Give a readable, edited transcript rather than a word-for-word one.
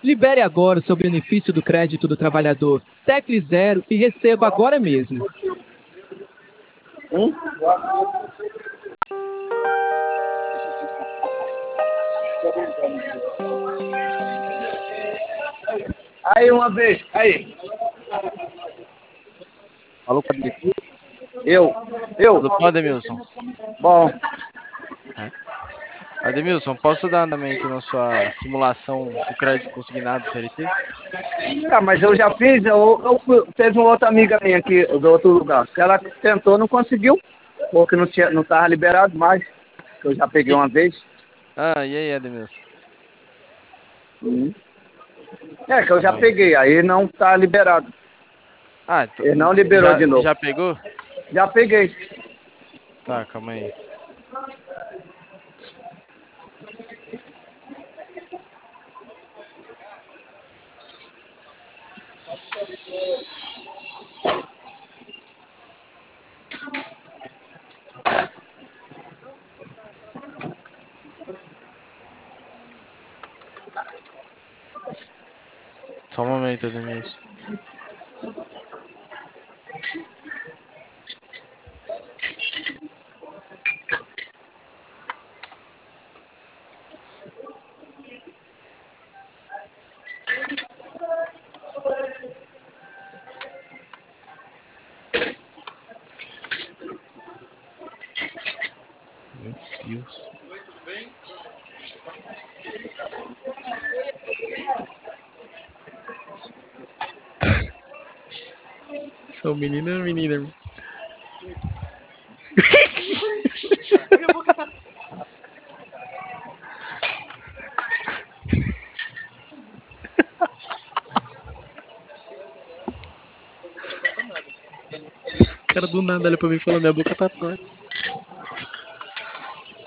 Libere agora o seu benefício do crédito do trabalhador. Tecle 0 e receba agora mesmo. Aí, uma vez. Aí. Falou com ele aqui. Eu. Tudo bom, Ademilson? Bom. Ademilson, posso dar andamento na sua simulação do crédito consignado CLT? Ah, mas eu já fiz. Teve uma outra amiga minha aqui do outro lugar. Que ela tentou, não conseguiu. Porque não estava liberado mais. Eu já peguei uma vez. Ah, e aí, Ademilson? É, que eu já Calma aí. peguei. Aí não está liberado. Ah, então, Ele não liberou de novo. já pegou? Já peguei. Tá, calma aí. Só um momento, Ademilson. Meu Deus. Oi, tudo bem? Sou menino ou menina? Minha boca tá... O cara do nada olha pra mim e fala, minha boca tá torta.